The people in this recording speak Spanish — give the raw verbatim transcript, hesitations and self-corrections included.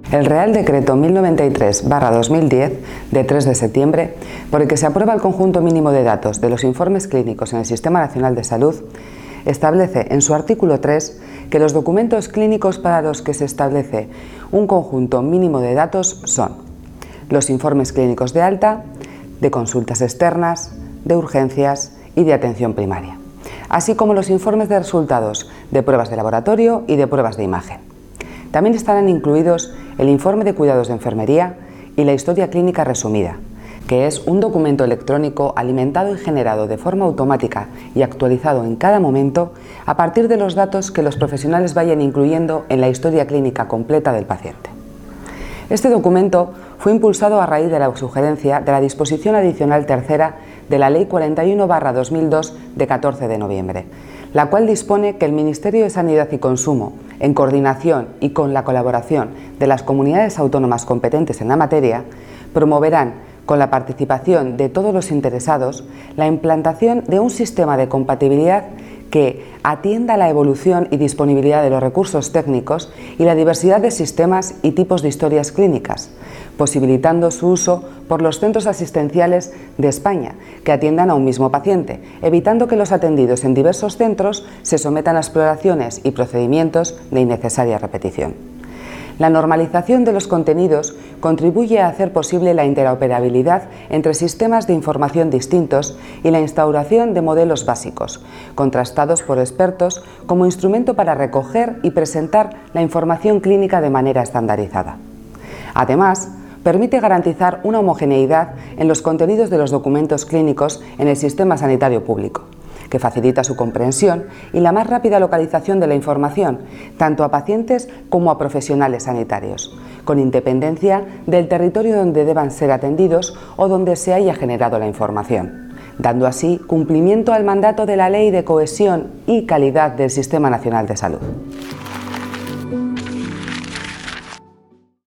El Real Decreto mil noventa y tres barra dos mil diez, de tres de septiembre, por el que se aprueba el conjunto mínimo de datos de los informes clínicos en el Sistema Nacional de Salud, establece en su artículo tres que los documentos clínicos para los que se establece un conjunto mínimo de datos son los informes clínicos de alta, de consultas externas, de urgencias y de atención primaria, así como los informes de resultados de pruebas de laboratorio y de pruebas de imagen. También estarán incluidos el informe de cuidados de enfermería y la historia clínica resumida, que es un documento electrónico alimentado y generado de forma automática y actualizado en cada momento a partir de los datos que los profesionales vayan incluyendo en la historia clínica completa del paciente. Este documento fue impulsado a raíz de la sugerencia de la disposición adicional tercera de la Ley cuarenta y uno barra dos mil dos de catorce de noviembre, la cual dispone que el Ministerio de Sanidad y Consumo, en coordinación y con la colaboración de las comunidades autónomas competentes en la materia, promoverán, con la participación de todos los interesados, la implantación de un sistema de compatibilidad que atienda la evolución y disponibilidad de los recursos técnicos y la diversidad de sistemas y tipos de historias clínicas, posibilitando su uso por los centros asistenciales de España que atiendan a un mismo paciente, evitando que los atendidos en diversos centros se sometan a exploraciones y procedimientos de innecesaria repetición. La normalización de los contenidos contribuye a hacer posible la interoperabilidad entre sistemas de información distintos y la instauración de modelos básicos, contrastados por expertos como instrumento para recoger y presentar la información clínica de manera estandarizada. Además, permite garantizar una homogeneidad en los contenidos de los documentos clínicos en el sistema sanitario público, que facilita su comprensión y la más rápida localización de la información, tanto a pacientes como a profesionales sanitarios, con independencia del territorio donde deban ser atendidos o donde se haya generado la información, dando así cumplimiento al mandato de la Ley de Cohesión y Calidad del Sistema Nacional de Salud.